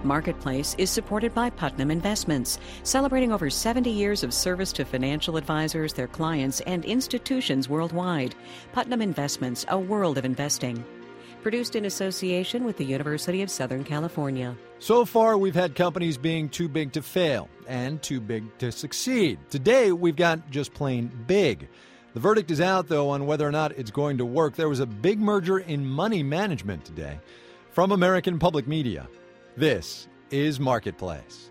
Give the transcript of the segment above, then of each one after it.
Marketplace is supported by Putnam Investments, celebrating over 70 years of service to financial advisors, their clients, and institutions worldwide. Putnam Investments, a world of investing. Produced in association with the University of Southern California. So far, we've had companies being too big to fail and too big to succeed. Today, we've got just plain big. The verdict is out, though, on whether or not it's going to work. There was a big merger in money management today. From American Public Media, this is Marketplace.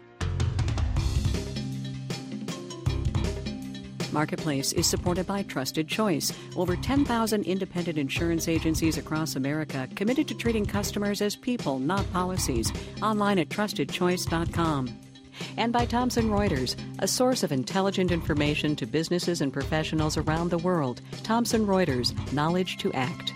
Marketplace is supported by Trusted Choice, over 10,000 independent insurance agencies across America committed to treating customers as people, not policies. Online at trustedchoice.com. And by Thomson Reuters, a source of intelligent information to businesses and professionals around the world. Thomson Reuters, knowledge to act.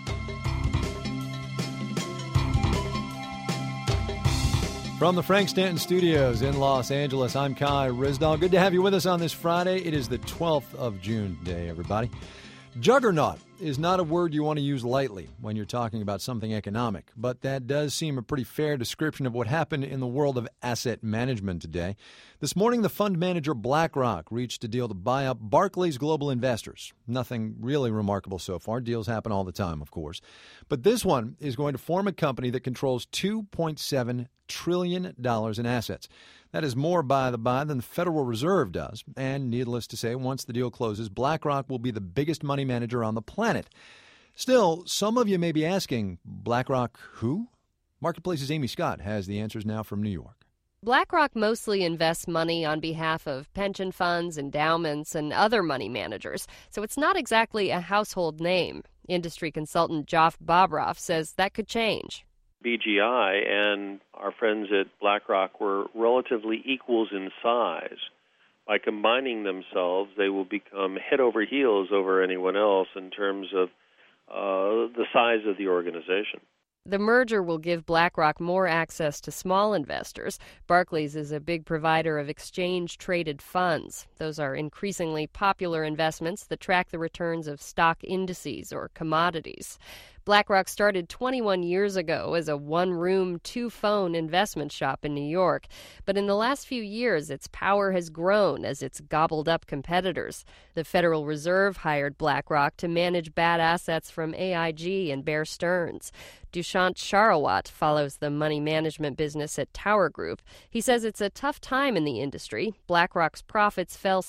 From the Frank Stanton Studios in Los Angeles, I'm Kai Ryssdal. Good to have you with us on this Friday. It is the 12th of June today, everybody. Juggernaut is not a word you want to use lightly when you're talking about something economic, but that does seem a pretty fair description of what happened in the world of asset management today. This morning, the fund manager BlackRock reached a deal to buy up Barclays Global Investors. Nothing really remarkable so far. Deals happen all the time, of course. But this one is going to form a company that controls $2.7 trillion in assets. That is more, by the by, than the Federal Reserve does. And needless to say, once the deal closes, BlackRock will be the biggest money manager on the planet. Still, some of you may be asking, BlackRock who? Marketplace's Amy Scott has the answers now from New York. BlackRock mostly invests money on behalf of pension funds, endowments, and other money managers, so it's not exactly a household name. Industry consultant Joff Bobroff says that could change. BGI and our friends at BlackRock were relatively equals in size. By combining themselves, they will become head over heels over anyone else in terms of the size of the organization. The merger will give BlackRock more access to small investors. Barclays is a big provider of exchange-traded funds. Those are increasingly popular investments that track the returns of stock indices or commodities. BlackRock started 21 years ago as a one-room, two-phone investment shop in New York. But in the last few years, its power has grown as it's gobbled up competitors. The Federal Reserve hired BlackRock to manage bad assets from AIG and Bear Stearns. Dushyant Sharawat follows the money management business at Tower Group. He says it's a tough time in the industry. BlackRock's profits fell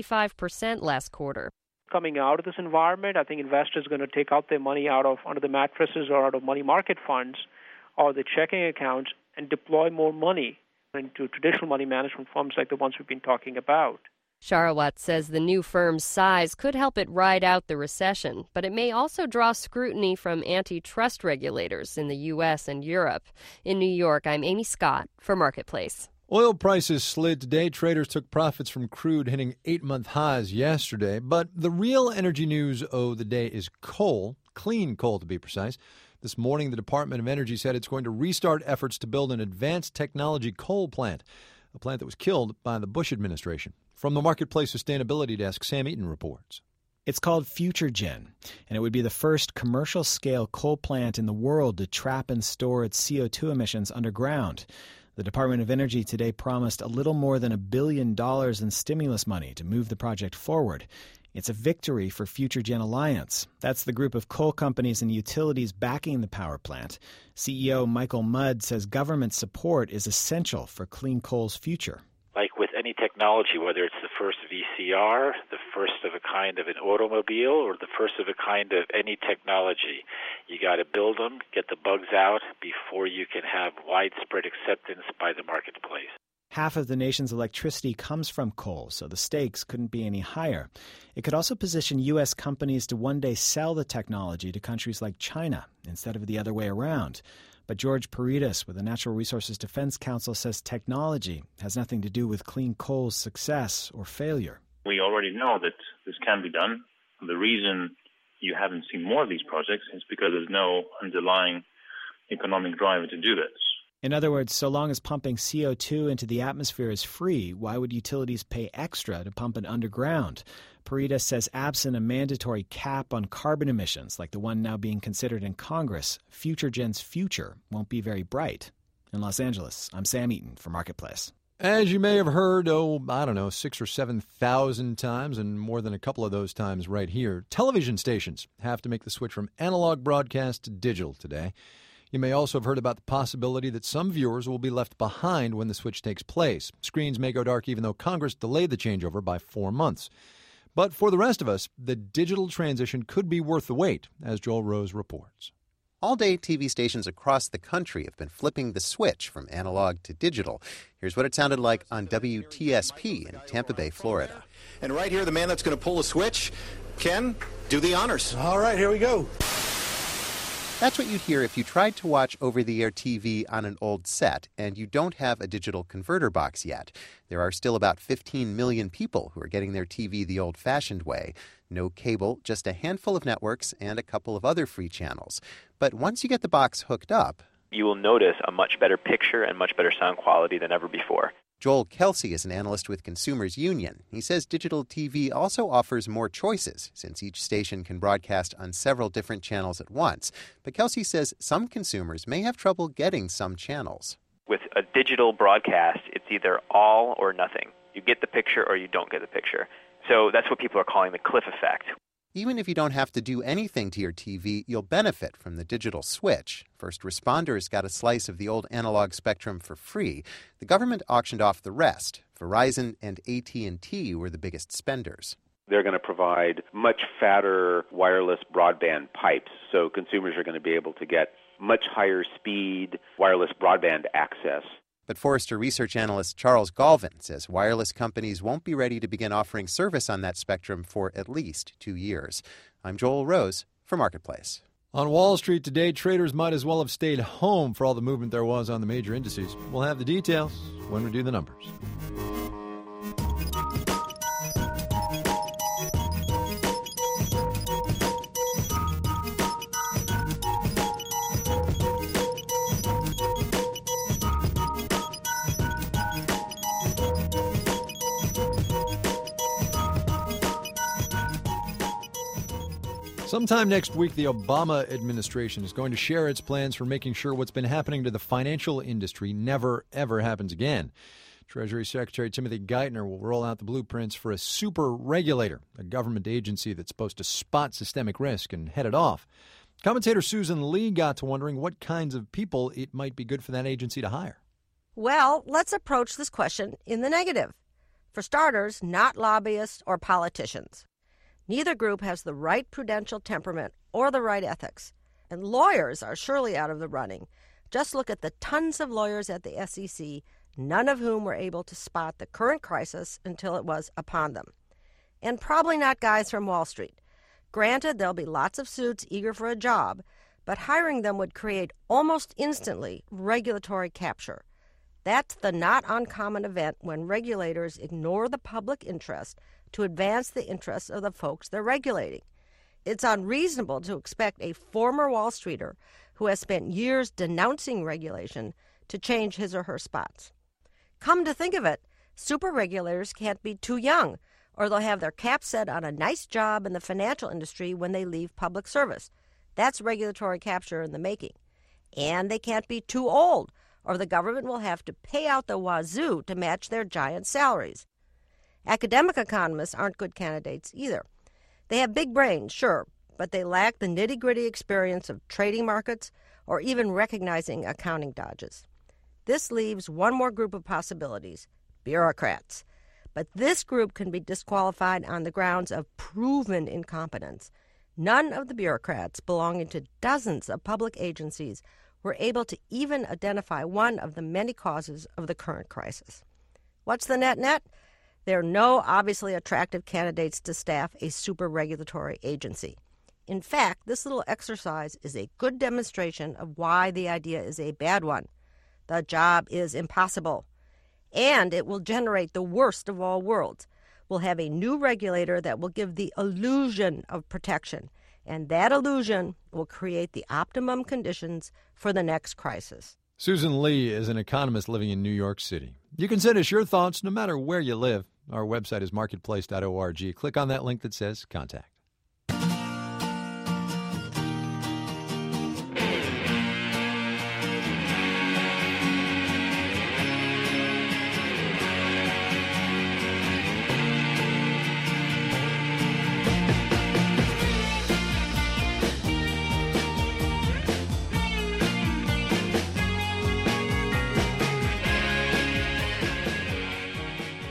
65% last quarter. Coming out of this environment, I think investors are going to take out their money out of under the mattresses or out of money market funds or the checking accounts and deploy more money into traditional money management firms like the ones we've been talking about. Sharawat says the new firm's size could help it ride out the recession, but it may also draw scrutiny from antitrust regulators in the U.S. and Europe. In New York, I'm Amy Scott for Marketplace. Oil prices slid today. Traders took profits from crude hitting 8-month highs yesterday. But the real energy news of the day is coal, clean coal to be precise. This morning, the Department of Energy said it's going to restart efforts to build an advanced technology coal plant, a plant that was killed by the Bush administration. From the Marketplace Sustainability Desk, Sam Eaton reports. It's called FutureGen, and it would be the first commercial-scale coal plant in the world to trap and store its CO2 emissions underground. The Department of Energy today promised a little more than $1 billion in stimulus money to move the project forward. It's a victory for FutureGen Alliance. That's the group of coal companies and utilities backing the power plant. CEO Michael Mudd says government support is essential for clean coal's future. Like with any technology, whether it's the first VCR, the first of a kind of an automobile, or the first of a kind of any technology, you got to build them, get the bugs out before you can have widespread acceptance by the marketplace. Half of the nation's electricity comes from coal, so the stakes couldn't be any higher. It could also position U.S. companies to one day sell the technology to countries like China instead of the other way around. But George Paredes with the Natural Resources Defense Council says technology has nothing to do with clean coal's success or failure. We already know that this can be done. The reason you haven't seen more of these projects is because there's no underlying economic driver to do this. In other words, so long as pumping CO2 into the atmosphere is free, why would utilities pay extra to pump it underground? Paredes says absent a mandatory cap on carbon emissions, like the one now being considered in Congress, FutureGen's future won't be very bright. In Los Angeles, I'm Sam Eaton for Marketplace. As you may have heard, 6,000 or 7,000 times, and more than a couple of those times right here, television stations have to make the switch from analog broadcast to digital today. You may also have heard about the possibility that some viewers will be left behind when the switch takes place. Screens may go dark even though Congress delayed the changeover by 4 months. But for the rest of us, the digital transition could be worth the wait, as Joel Rose reports. All day, TV stations across the country have been flipping the switch from analog to digital. Here's what it sounded like on WTSP in Tampa Bay, Florida. And right here, the man that's going to pull the switch, Ken, do the honors. All right, here we go. That's what you'd hear if you tried to watch over-the-air TV on an old set and you don't have a digital converter box yet. There are still about 15 million people who are getting their TV the old-fashioned way. No cable, just a handful of networks and a couple of other free channels. But once you get the box hooked up, you will notice a much better picture and much better sound quality than ever before. Joel Kelsey is an analyst with Consumers Union. He says digital TV also offers more choices, since each station can broadcast on several different channels at once. But Kelsey says some consumers may have trouble getting some channels. With a digital broadcast, it's either all or nothing. You get the picture or you don't get the picture. So that's what people are calling the cliff effect. Even if you don't have to do anything to your TV, you'll benefit from the digital switch. First responders got a slice of the old analog spectrum for free. The government auctioned off the rest. Verizon and AT&T were the biggest spenders. They're going to provide much fatter wireless broadband pipes, so consumers are going to be able to get much higher speed wireless broadband access. But Forrester research analyst Charles Galvin says wireless companies won't be ready to begin offering service on that spectrum for at least 2 years. I'm Joel Rose for Marketplace. On Wall Street today, traders might as well have stayed home for all the movement there was on the major indices. We'll have the details when we do the numbers. Sometime next week, the Obama administration is going to share its plans for making sure what's been happening to the financial industry never, ever happens again. Treasury Secretary Timothy Geithner will roll out the blueprints for a super regulator, a government agency that's supposed to spot systemic risk and head it off. Commentator Susan Lee got to wondering what kinds of people it might be good for that agency to hire. Well, let's approach this question in the negative. For starters, not lobbyists or politicians. Neither group has the right prudential temperament or the right ethics. And lawyers are surely out of the running. Just look at the tons of lawyers at the SEC, none of whom were able to spot the current crisis until it was upon them. And probably not guys from Wall Street. Granted, there'll be lots of suits eager for a job, but hiring them would create almost instantly regulatory capture. That's the not uncommon event when regulators ignore the public interest to advance the interests of the folks they're regulating. It's unreasonable to expect a former Wall Streeter who has spent years denouncing regulation to change his or her spots. Come to think of it, super regulators can't be too young, or they'll have their cap set on a nice job in the financial industry when they leave public service. That's regulatory capture in the making. And they can't be too old, or the government will have to pay out the wazoo to match their giant salaries. Academic economists aren't good candidates either. They have big brains, sure, but they lack the nitty-gritty experience of trading markets or even recognizing accounting dodges. This leaves one more group of possibilities, bureaucrats. But this group can be disqualified on the grounds of proven incompetence. None of the bureaucrats belonging to dozens of public agencies were able to even identify one of the many causes of the current crisis. What's the net-net? There are no obviously attractive candidates to staff a super regulatory agency. In fact, this little exercise is a good demonstration of why the idea is a bad one. The job is impossible, and it will generate the worst of all worlds. We'll have a new regulator that will give the illusion of protection, and that illusion will create the optimum conditions for the next crisis. Susan Lee is an economist living in New York City. You can send us your thoughts no matter where you live. Our website is marketplace.org. Click on that link that says Contact.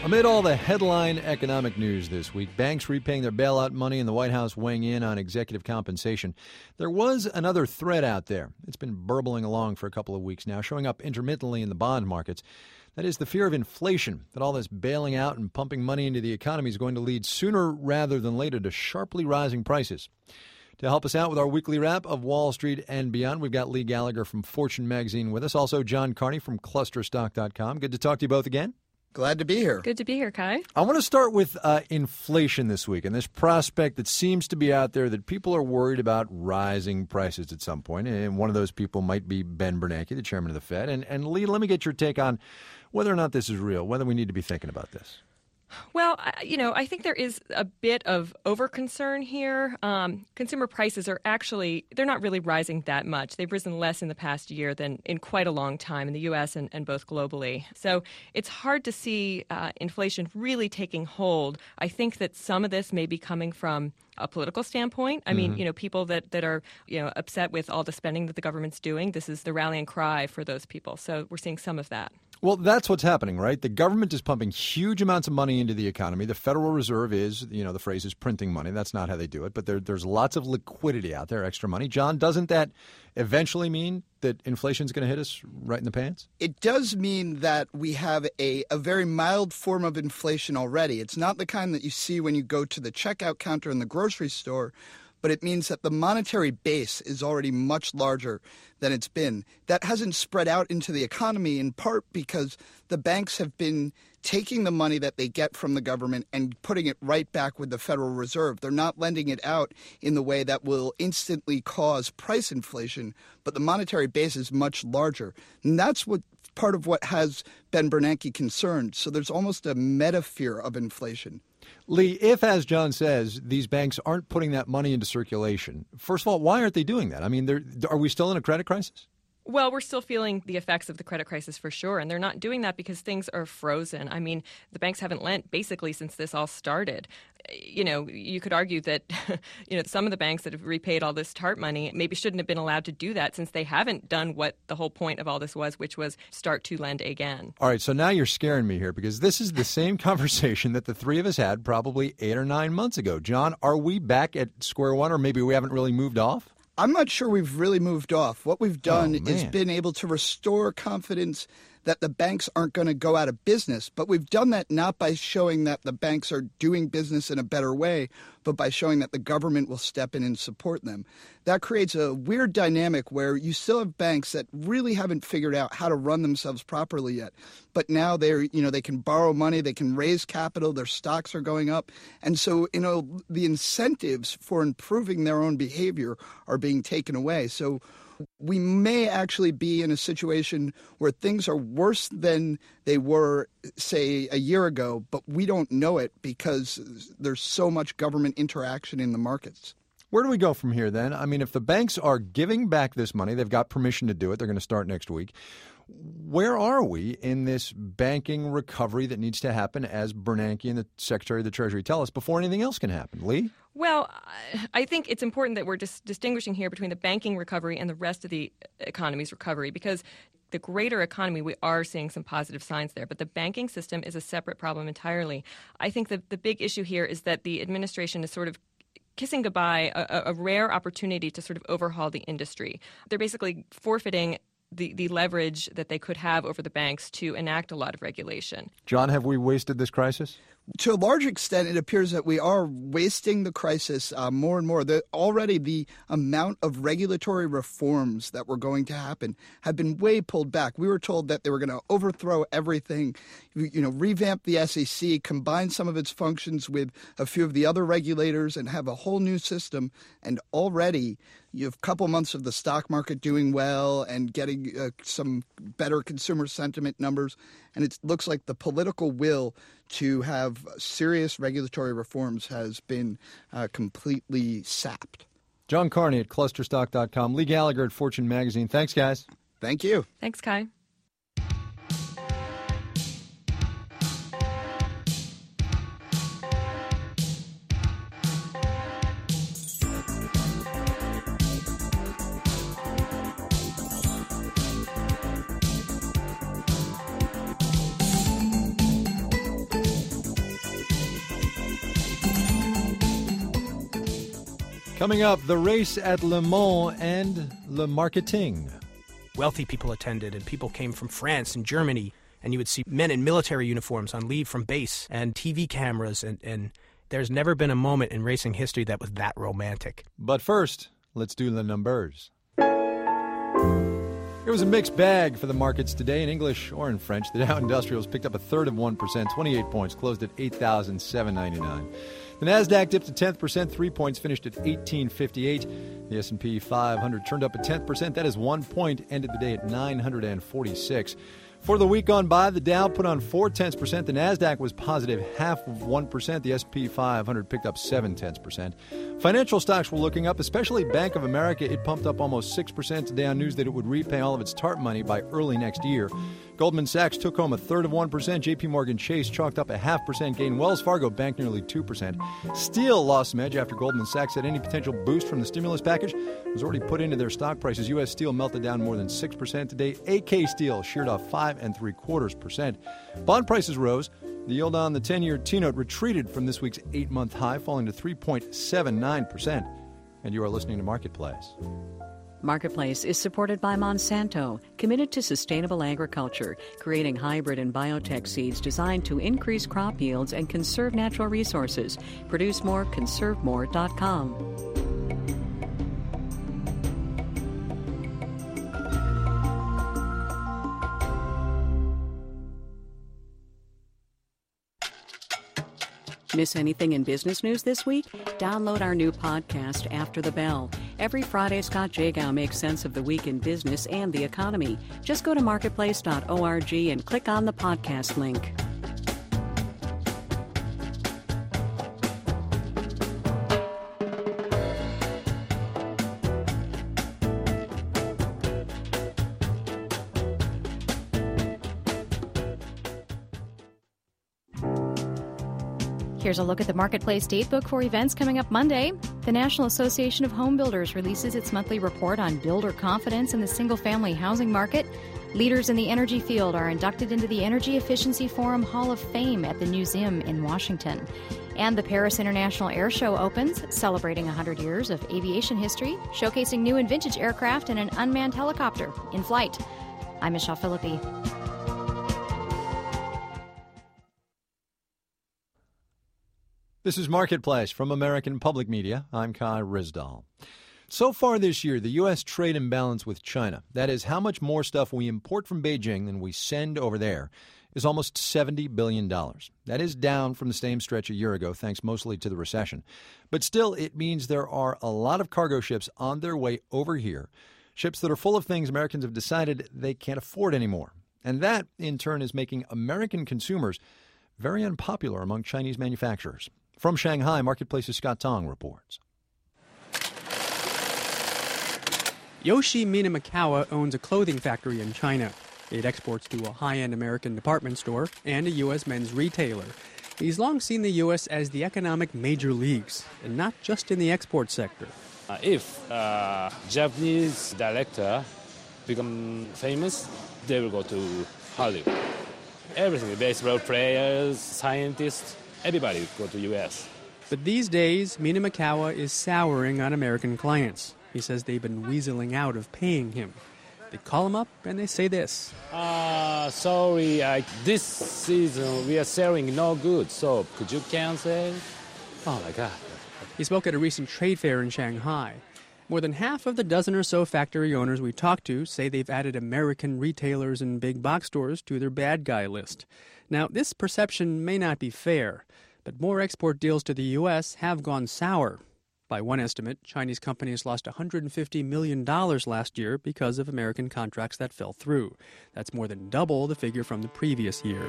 Amid all the headline economic news this week, banks repaying their bailout money and the White House weighing in on executive compensation, there was another thread out there. It's been burbling along for a couple of weeks now, showing up intermittently in the bond markets. That is the fear of inflation, that all this bailing out and pumping money into the economy is going to lead sooner rather than later to sharply rising prices. To help us out with our weekly wrap of Wall Street and beyond, we've got Lee Gallagher from Fortune Magazine with us, also John Carney from ClusterStock.com. Good to talk to you both again. Glad to be here. Good to be here, Kai. I want to start with inflation this week and this prospect that seems to be out there that people are worried about rising prices at some point. And one of those people might be Ben Bernanke, the chairman of the Fed. And Lee, let me get your take on whether or not this is real, whether we need to be thinking about this. Well, I think there is a bit of over-concern here. Consumer prices are they're not really rising that much. They've risen less in the past year than in quite a long time in the U.S. and both globally. So it's hard to see inflation really taking hold. I think that some of this may be coming from a political standpoint. I mean, people that are, upset with all the spending that the government's doing, this is the rallying cry for those people. So we're seeing some of that. Well, that's what's happening, right? The government is pumping huge amounts of money into the economy. The Federal Reserve is, the phrase is printing money. That's not how they do it. But there's lots of liquidity out there, extra money. John, doesn't that eventually mean that inflation is going to hit us right in the pants? It does mean that we have a very mild form of inflation already. It's not the kind that you see when you go to the checkout counter in the grocery store, but it means that the monetary base is already much larger than it's been. That hasn't spread out into the economy in part because the banks have been taking the money that they get from the government and putting it right back with the Federal Reserve. They're not lending it out in the way that will instantly cause price inflation, but the monetary base is much larger. And that's part of what has Ben Bernanke concerned. So there's almost a meta fear of inflation. Lee, if, as John says, these banks aren't putting that money into circulation, first of all, why aren't they doing that? I mean, are we still in a credit crisis? Well, we're still feeling the effects of the credit crisis for sure, and they're not doing that because things are frozen. I mean, the banks haven't lent basically since this all started. You could argue that, some of the banks that have repaid all this TARP money maybe shouldn't have been allowed to do that since they haven't done what the whole point of all this was, which was start to lend again. All right, so now you're scaring me here because this is the same conversation that the three of us had probably 8 or 9 months ago. John, are we back at square one or maybe we haven't really moved off? I'm not sure we've really moved off. What we've done is been able to restore confidence that the banks aren't going to go out of business. But we've done that not by showing that the banks are doing business in a better way, but by showing that the government will step in and support them. That creates a weird dynamic where you still have banks that really haven't figured out how to run themselves properly yet. But now they can borrow money, they can raise capital, their stocks are going up. And so, the incentives for improving their own behavior are being taken away. So we may actually be in a situation where things are worse than they were, say, a year ago, but we don't know it because there's so much government interaction in the markets. Where do we go from here then? I mean, if the banks are giving back this money, they've got permission to do it. They're going to start next week. Where are we in this banking recovery that needs to happen, as Bernanke and the Secretary of the Treasury tell us, before anything else can happen? Lee? Well, I think it's important that we're distinguishing here between the banking recovery and the rest of the economy's recovery, because the greater economy, we are seeing some positive signs there. But the banking system is a separate problem entirely. I think that the big issue here is that the administration is sort of kissing goodbye a rare opportunity to sort of overhaul the industry. They're basically forfeiting the leverage that they could have over the banks to enact a lot of regulation. John, have we wasted this crisis? To a large extent, it appears that we are wasting the crisis more and more. Already the amount of regulatory reforms that were going to happen have been way pulled back. We were told that they were going to overthrow everything, revamp the SEC, combine some of its functions with a few of the other regulators and have a whole new system. And already you have a couple months of the stock market doing well and getting some better consumer sentiment numbers. And it looks like the political will to have serious regulatory reforms has been completely sapped. John Carney at ClusterStock.com. Lee Gallagher at Fortune Magazine. Thanks, guys. Thank you. Thanks, Kai. Coming up, the race at Le Mans and Le Marketing. Wealthy people attended, and people came from France and Germany, and you would see men in military uniforms on leave from base and TV cameras, and there's never been a moment in racing history that was that romantic. But first, let's do the numbers. It was a mixed bag for the markets today in English or in French. The Dow Industrials picked up 1/3%, 28 points, closed at 8,799. The Nasdaq dipped 1/10%, 3 points, finished at 1858. The S&P 500 turned up 1/10%. That is 1 point, ended the day at 946. For the week gone by, the Dow put on 0.4%. The Nasdaq was positive 0.5%. The S&P 500 picked up 0.7%. Financial stocks were looking up, especially Bank of America. It pumped up almost 6% today on news that it would repay all of its TARP money by early next year. Goldman Sachs took home 1/3%. J.P. Morgan Chase chalked up 0.5% gain. Wells Fargo banked nearly 2%. Steel lost some edge after Goldman Sachs said any potential boost from the stimulus package was already put into their stock prices. U.S. Steel melted down more than 6% today. AK Steel sheared off 5.75%. Bond prices rose. The yield on the 10-year T-note retreated from this week's 8-month high, falling to 3.79%. And you are listening to Marketplace. Marketplace is supported by Monsanto, committed to sustainable agriculture, creating hybrid and biotech seeds designed to increase crop yields and conserve natural resources. Produce more, conservemore.com. Miss anything in business news this week? Download our new podcast, After the Bell. Every Friday, Scott Jagow makes sense of the week in business and the economy. Just go to marketplace.org and click on the podcast link. Here's a look at the Marketplace Datebook for events coming up Monday. The National Association of Home Builders releases its monthly report on builder confidence in the single-family housing market. Leaders in the energy field are inducted into the Energy Efficiency Forum Hall of Fame at the Museum in Washington. And the Paris International Air Show opens, celebrating 100 years of aviation history, showcasing new and vintage aircraft and an unmanned helicopter in flight. I'm Michelle Philippi. This is Marketplace from American Public Media. I'm Kai Ryssdal. So far this year, the U.S. trade imbalance with China, that is how much more stuff we import from Beijing than we send over there, is almost $70 billion. That is down from the same stretch a year ago, thanks mostly to the recession. But still, it means there are a lot of cargo ships on their way over here, ships that are full of things Americans have decided they can't afford anymore. And that, in turn, is making American consumers very unpopular among Chinese manufacturers. From Shanghai, Marketplace's Scott Tong reports. Yoshi Minamikawa owns a clothing factory in China. It exports to a high-end American department store and a U.S. men's retailer. He's long seen the U.S. as the economic major leagues, and not just in the export sector. If Japanese director become famous, they will go to Hollywood. Everything, baseball players, scientists, everybody go to U.S. But these days, Minamikawa is souring on American clients. He says they've been weaseling out of paying him. They call him up and they say this. Sorry, this season we are selling no good, so could you cancel? Oh my God. He spoke at a recent trade fair in Shanghai. More than half of the dozen or so factory owners we talked to say they've added American retailers and big box stores to their bad guy list. Now, this perception may not be fair, but more export deals to the U.S. have gone sour. By one estimate, Chinese companies lost $150 million last year because of American contracts that fell through. That's more than double the figure from the previous year.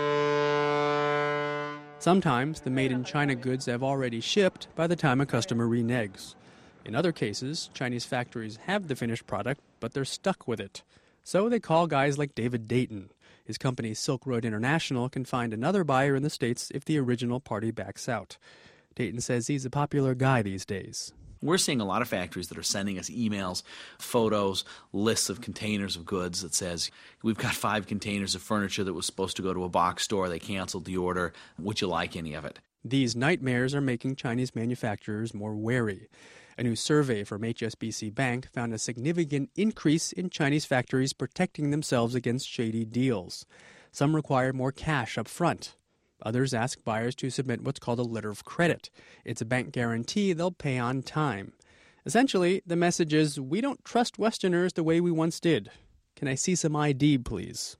Sometimes the made-in-China goods have already shipped by the time a customer reneges. In other cases, Chinese factories have the finished product, but they're stuck with it. So they call guys like David Dayton. His company Silk Road International can find another buyer in the States if the original party backs out. Dayton says he's a popular guy these days. We're seeing a lot of factories that are sending us emails, photos, lists of containers of goods that says, we've got 5 containers of furniture that was supposed to go to a box store. They canceled the order. Would you like any of it? These nightmares are making Chinese manufacturers more wary. A new survey from HSBC Bank found a significant increase in Chinese factories protecting themselves against shady deals. Some require more cash up front. Others ask buyers to submit what's called a letter of credit. It's a bank guarantee they'll pay on time. Essentially, the message is, we don't trust Westerners the way we once did. Can I see some ID, please?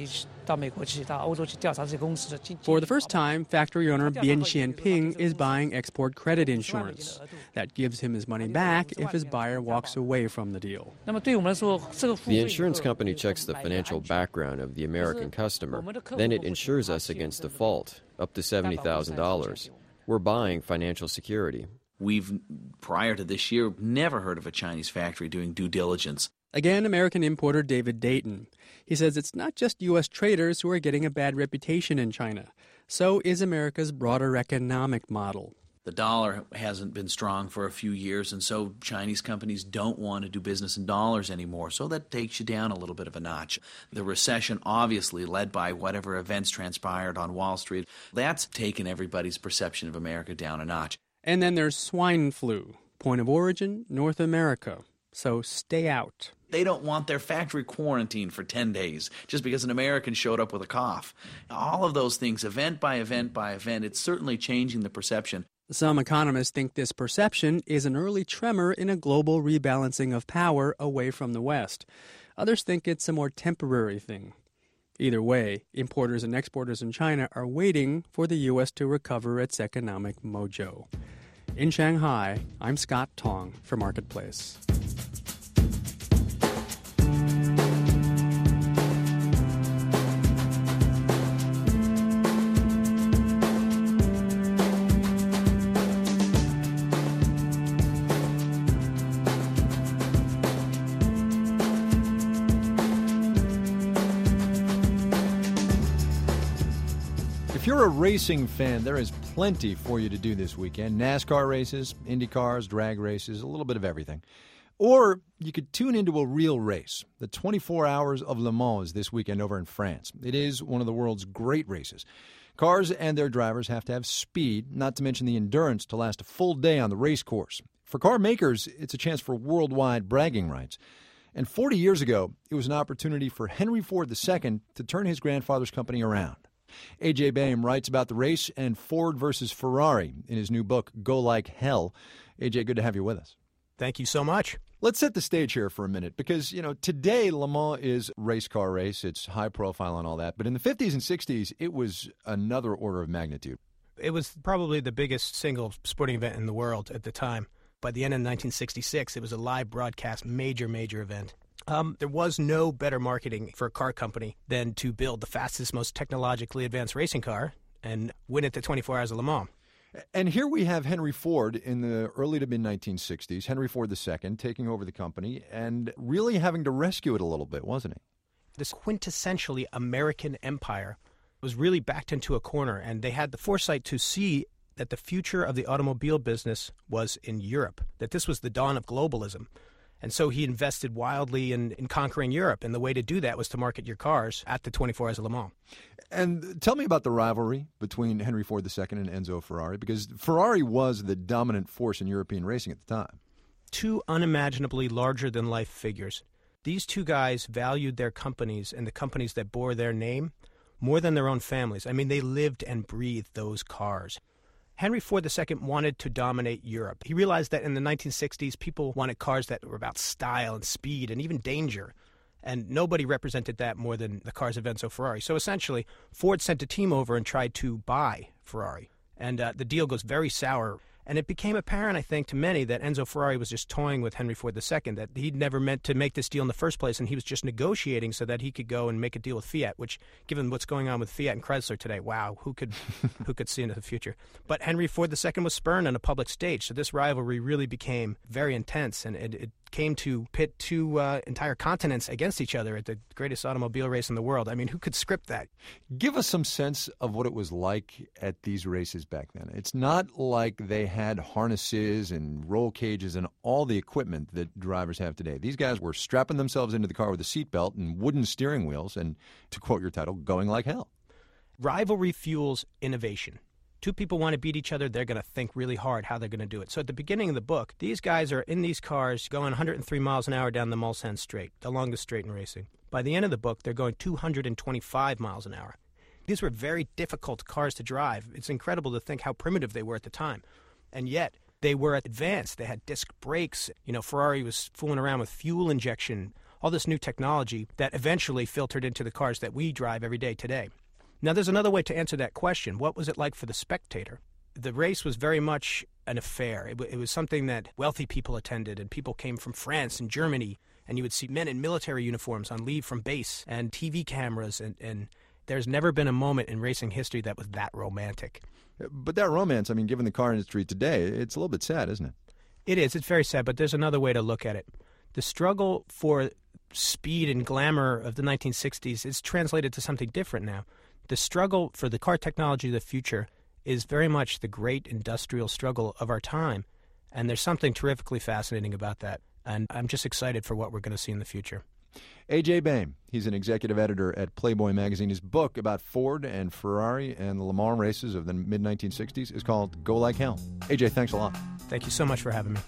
For the first time, factory owner Bian Xianping is buying export credit insurance. That gives him his money back if his buyer walks away from the deal. The insurance company checks the financial background of the American customer. Then it insures us against default, up to $70,000. We're buying financial security. We've, prior to this year, never heard of a Chinese factory doing due diligence. Again, American importer David Dayton. He says it's not just U.S. traders who are getting a bad reputation in China. So is America's broader economic model. The dollar hasn't been strong for a few years, and so Chinese companies don't want to do business in dollars anymore, so that takes you down a little bit of a notch. The recession, obviously led by whatever events transpired on Wall Street, that's taken everybody's perception of America down a notch. And then there's swine flu. Point of origin, North America. So stay out. They don't want their factory quarantined for 10 days just because an American showed up with a cough. All of those things, event by event by event, it's certainly changing the perception. Some economists think this perception is an early tremor in a global rebalancing of power away from the West. Others think it's a more temporary thing. Either way, importers and exporters in China are waiting for the U.S. to recover its economic mojo. In Shanghai, I'm Scott Tong for Marketplace. If you're a racing fan, there is plenty for you to do this weekend. NASCAR races, Indy cars, drag races, a little bit of everything. Or you could tune into a real race. The 24 Hours of Le Mans is this weekend over in France. It is one of the world's great races. Cars and their drivers have to have speed, not to mention the endurance, to last a full day on the race course. For car makers, it's a chance for worldwide bragging rights. And 40 years ago, it was an opportunity for Henry Ford II to turn his grandfather's company around. A.J. Baim writes about the race and Ford versus Ferrari in his new book, Go Like Hell. A.J., good to have you with us. Thank you so much. Let's set the stage here for a minute because, today Le Mans is a race car race. It's high profile and all that. But in the 50s and 60s, it was another order of magnitude. It was probably the biggest single sporting event in the world at the time. By the end of 1966, it was a live broadcast major event. There was no better marketing for a car company than to build the fastest, most technologically advanced racing car and win it the 24 Hours of Le Mans. And here we have Henry Ford in the early to mid-1960s, Henry Ford II taking over the company and really having to rescue it a little bit, wasn't he? This quintessentially American empire was really backed into a corner, and they had the foresight to see that the future of the automobile business was in Europe, that this was the dawn of globalism. And so he invested wildly in conquering Europe, and the way to do that was to market your cars at the 24 Hours of Le Mans. And tell me about the rivalry between Henry Ford II and Enzo Ferrari, because Ferrari was the dominant force in European racing at the time. Two unimaginably larger-than-life figures. These two guys valued their companies and the companies that bore their name more than their own families. I mean, they lived and breathed those cars. Henry Ford II wanted to dominate Europe. He realized that in the 1960s, people wanted cars that were about style and speed and even danger. And nobody represented that more than the cars of Enzo Ferrari. So essentially, Ford sent a team over and tried to buy Ferrari. And the deal goes very sour. And it became apparent, I think, to many that Enzo Ferrari was just toying with Henry Ford II, that he'd never meant to make this deal in the first place, and he was just negotiating so that he could go and make a deal with Fiat, which, given what's going on with Fiat and Chrysler today, wow, who could see into the future? But Henry Ford II was spurned on a public stage, so this rivalry really became very intense, and it came to pit two entire continents against each other at the greatest automobile race in the world. I mean, who could script that? Give us some sense of what it was like at these races back then. It's not like they had harnesses and roll cages and all the equipment that drivers have today. These guys were strapping themselves into the car with a seatbelt and wooden steering wheels and, to quote your title, going like hell. Rivalry fuels innovation. two people want to beat each other, they're going to think really hard how they're going to do it. So at the beginning of the book, these guys are in these cars going 103 miles an hour down the Mulsanne Straight, the longest straight in racing. By the end of the book, they're going 225 miles an hour. These were very difficult cars to drive. It's incredible to think how primitive they were at the time. And yet, they were advanced. They had disc brakes. Ferrari was fooling around with fuel injection, all this new technology that eventually filtered into the cars that we drive every day today. Now, there's another way to answer that question. What was it like for the spectator? The race was very much an affair. It was something that wealthy people attended, and people came from France and Germany, and you would see men in military uniforms on leave from base and TV cameras, and there's never been a moment in racing history that was that romantic. But that romance, given the car industry today, it's a little bit sad, isn't it? It is. It's very sad, but there's another way to look at it. The struggle for speed and glamour of the 1960s is translated to something different now. The struggle for the car technology of the future is very much the great industrial struggle of our time, and there's something terrifically fascinating about that, and I'm just excited for what we're going to see in the future. A.J. Baim, he's an executive editor at Playboy magazine. His book about Ford and Ferrari and the Le Mans races of the mid-1960s is called Go Like Hell. A.J., thanks a lot. Thank you so much for having me.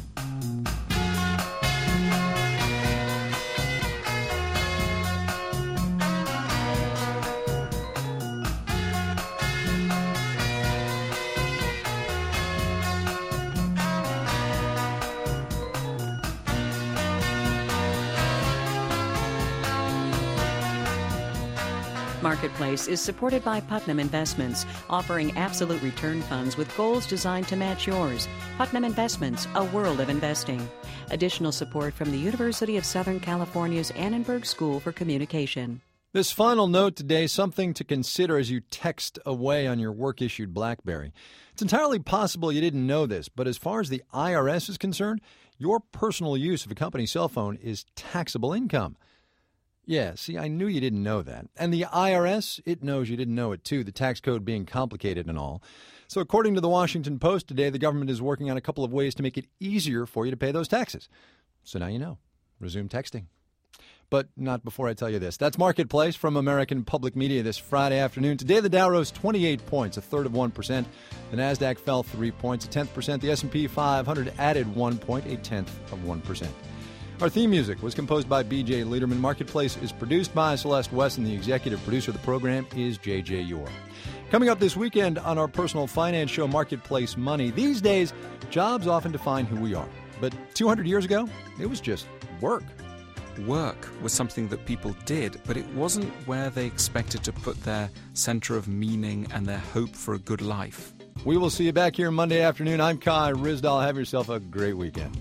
Marketplace is supported by Putnam Investments, offering absolute return funds with goals designed to match yours. Putnam Investments, a world of investing. Additional support from the University of Southern California's Annenberg School for Communication. This final note today, something to consider as you text away on your work-issued BlackBerry. It's entirely possible you didn't know this, but as far as the IRS is concerned, your personal use of a company's cell phone is taxable income. Yeah, see, I knew you didn't know that. And the IRS, it knows you didn't know it too, the tax code being complicated and all. So according to the Washington Post today, the government is working on a couple of ways to make it easier for you to pay those taxes. So now you know. Resume texting. But not before I tell you this. That's Marketplace from American Public Media this Friday afternoon. Today the Dow rose 28 points, a third of 1%. The NASDAQ fell 3 points, a 10%. The S&P 500 added 1 point, a tenth of 1%. Our theme music was composed by B.J. Lederman. Marketplace is produced by Celeste West, and the executive producer of the program is J.J. Yor. Coming up this weekend on our personal finance show, Marketplace Money. These days, jobs often define who we are. But 200 years ago, it was just work. Work was something that people did, but it wasn't where they expected to put their center of meaning and their hope for a good life. We will see you back here Monday afternoon. I'm Kai Ryssdal. Have yourself a great weekend.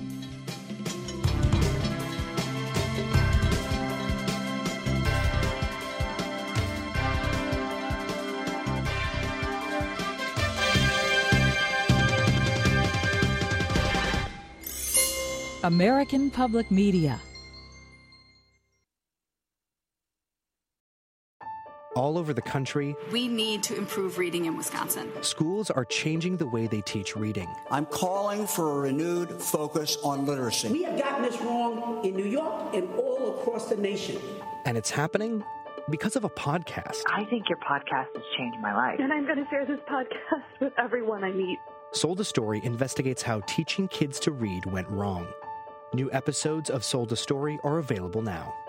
American Public Media. All over the country, we need to improve reading in Wisconsin. Schools are changing the way they teach reading. I'm calling for a renewed focus on literacy. We have gotten this wrong in New York and all across the nation. And it's happening because of a podcast. I think your podcast has changed my life. And I'm going to share this podcast with everyone I meet. Sold a Story investigates how teaching kids to read went wrong. New episodes of Sold a Story are available now.